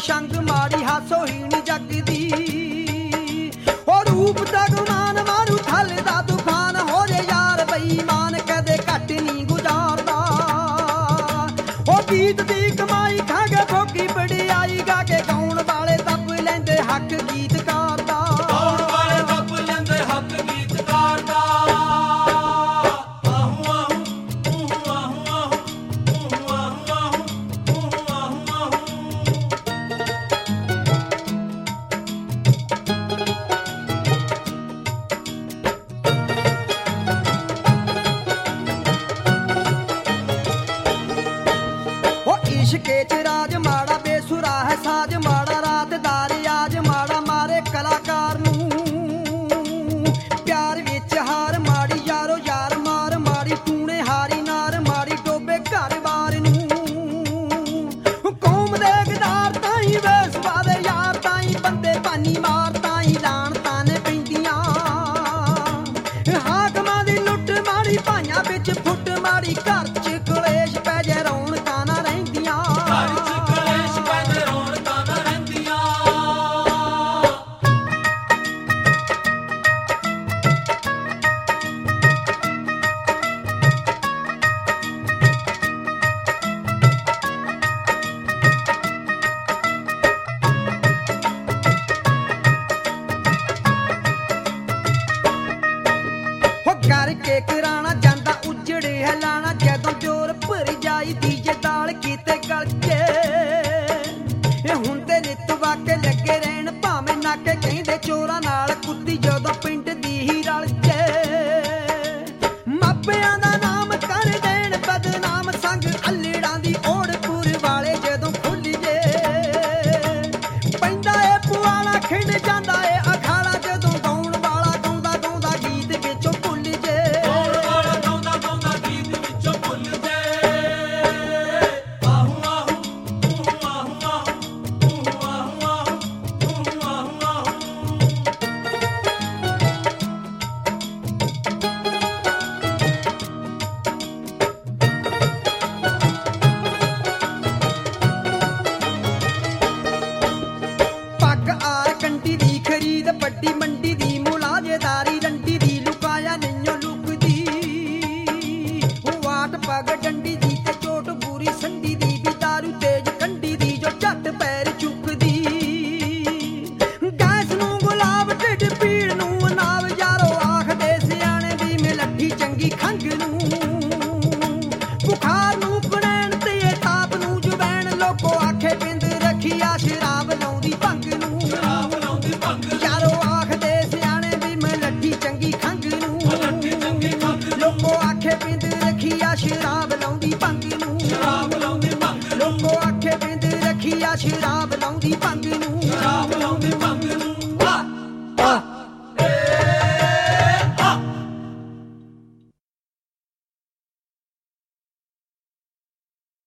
ਸ਼ੰਗ ਮਾੜੀ ਹਾਸੋਹੀਣੀ ਜੱਗ ਦੀ। ਉਹ ਰੂਪ ਦਾ ਗੁਮਾਨ ਮਾਰੂ ਥਲ ਦਾ ਤੂਫਾਨ ਹੋ ਜੇ ਯਾਰ ਬੇਈਮਾਨ ਕਦੇ ਘੱਟ ਨਹੀਂ ਗੁਜ਼ਾਰਦਾ। ਉਹ ਗੀਤ ਦੀ ਕਮਾਈ ਖਾ ਕੇ ਠੋਕੀ ਵਡਿਆਈ ਗਾ ਕੇ ਗਾਉਣ ਵਾਲੇ ਦੱਬ ਲੈਂਦੇ ਹੱਕ ਗੀਤਕਾਰ ਦਾ। ਗਾਉਣ ਵਾਲੇ ਦੱਬ ਲੈਂਦੇ ਹੱਕ ਗੀਤਕਾਰ ਦਾ। ਆਹੂ ਆਹੂ ਊਹੂ ਆਹੂ ਆਹੂ ਊਹੂ ਆਹੂ ਆਹੂ ਊਹੂ ਆਹੂ ਆਹੂ। ਉਹ ਇਸ਼ਕੇ ਚ ਰਾਜ ਮਾੜਾ ਬੇਸੁਰਾ ਹੈ ਸਾਜ ਮਾੜਾ ਰਾਤ ਦਾ ਰਿਆਜ ਮਾੜਾ ਮਾਰੇ ਕਲਾਕਾਰ ਨੂੰ। ਪਿਆਰ ਵਿੱਚ ਹਾਰ ਮਾੜੀ ਯਾਰੋ ਯਾਰ ਮਾਰ ਮਾੜੀ ਟੂਣੇ ਹਾਰੀ ਨਾਰ ਮਾੜੀ ਡੋਬੇ ਘਰ ਬਾਰ ਨੂੰ। ਕੌਮ ਦੇ ਗਦਾਰ ਤਾਈ ਵੇਸਵਾ ਦੇ ਯਾਰ ਤਾਈ ਬੰਦੇ ਪਾਨੀ ਮਾਰ ਤਾਈ ਲਾਣ ਤਾਨੇ ਪੈਂਦੀਆਂ। ਹਾਕਮਾਂ ਦੀ ਲੁੱਟ ਮਾੜੀ ਭਾਈਆਂ ਵਿੱਚ ਫੁੱਟ ਮਾੜੀ ਘਰ ਚ ਕਲੇਸ਼ ਪੈ ਜੇ ਰੌਣਕਾਂ ਨਾ ਰਹਿੰਦੀਆਂ। ਘਰ ਚ ਕਲੇਸ਼ ਪੈ ਜੇ ਰੌਣਕਾਂ ਨਾ ਰਹਿੰਦੀਆਂ। ਹੋ ਕਰਕੇ ਕਰਾਣਾ ਜਾਂਦਾ ਉਜੜੇ ਹਲਾਣਾ ਜਦੋਂ ਜੋਰ ਭਰ ਜਾਈ ਦੀਜੇ ਦਾਲ ਕੀਤੇ ਗਲ ਕੇ। ਇਹ ਹੁਣ ਤੇ ਨਿੱਤ ਵਾਕੇ ਲੱਗੇ ਰਹਿਣ ਭਾਵੇਂ ਨਾਕੇ ਕਹਿੰਦੇ ਚੋਰਾਂ ਨਾਲ ਕੁੱਤੀ ਜਦੋਂ ਪਿੰਡ ਦੀ ਹੀ ਰਲ ਜੇ। ਮਾਪਿਆਂ ਦਾ ਨਾਮ ਕਰ ਦੇਣ ਬਦਨਾਮ ਸੰਗ ਅਲੜਾਂ ਦੀ ਓੜਪੁਰ ਵਾਲੇ ਜਦੋਂ ਖੁੱਲ ਜੇ। ਪੈਂਦਾ ਏ ਪੁਆਲਾ ਖਿੰਡ ਜਾਂਦਾ ਏ ਅਖਾੜਾ ਜਦੋਂ ਗਾਉਣ ਵਾਲਾ ਗਾਉਂਦਾ ਗਾਉਂਦਾ ਗੀਤ ਵਿੱਚੋਂ ਭੁੱਲ ਜੇ। ਗਾਉਣ ਵਾਲਾ ਗਾਉਂਦਾ ਗਾਉਂਦਾ ਗੀਤ ਵਿੱਚੋਂ ਭੁੱਲ ਜੇ। ਆਹੂ ਆਹੂ ਊਹੂ ਆਹੂ ਆਹੂ ਊਹੂ ਆਹੂ ਆਹੂ ਊਹੂ ਆਹੂ ਆਹੂ। ਪੱਗ ਆਰ ਕੰਟੀ ਦੀ ਖਰੀਦ ਵੱਡੀ ਮੰਡੀ ਦੀ ਮੁਲਾਜ਼ੇਦਾਰੀ ਰੰਡੀ ਦੀ ਲੁਕਾਇਆ ਨਹੀਂਓ ਲੁਕਦੀ। ਵਾਟ ਪੱਗ ਡੰਡੀ ਦੀ ਤੇ ਚੋਟ ਬੂਰੀ ਸੰਡੀ ਦੀ ਵੀ ਦਾਰੂ ਤੇਜ ਕੰਡੀ ਦੀ ਜੋ ਝੱਟ ਪੈਰ ਚੁੱਕਦੀ। ਗੈਸ ਨੂੰ ਗੁਲਾਬ ਢਿੱਡ ਪੀੜ ਨੂੰ ਨਾਵ ਯਾਰੋ ਆਖਦੇ ਸਿਆਣੇ ਦੀ ਮਿਲੱਠੀ ਚੰਗੀ ਖੰਘ ਨੂੰ। ਬੁਖਾਰ ਨੂੰ ਕਣੈਣ ਤੇ ਤਾਪ ਨੂੰ ਜੁਬੈਣ ਲੋਕੋ ਆਖੇ ਬਿੰਦ ਰੱਖਿਆ ਸ਼ਰਾਬ ਲਾਉਂਦੀ ਭੰਗ ਨੂੰ। ਸ਼ਰਾਬ ਲਾਉਂਦੀ ਭੰਗ ਯਾਰੋ ਆਖਦੇ ਸਿਆਣੇ ਵੀ ਮਿਲੱਠੀ ਚੰਗੀ ਖੰਘ ਨੂੰ। ਮਿਲੱਠੀ ਚੰਗੀ ਖੰਘ ਲੋਕੋ ਆਖੇ ਬਿੰਦ ਰੱਖਿਆ ਸ਼ਰਾਬ ਲਾਉਂਦੀ ਭੰਗ ਨੂੰ। ਸ਼ਰਾਬ ਲਾਉਂਦੀ ਭੰਗ ਲੋਕੋ ਆਖੇ ਬਿੰਦ ਰੱਖਿਆ ਸ਼ਰਾਬ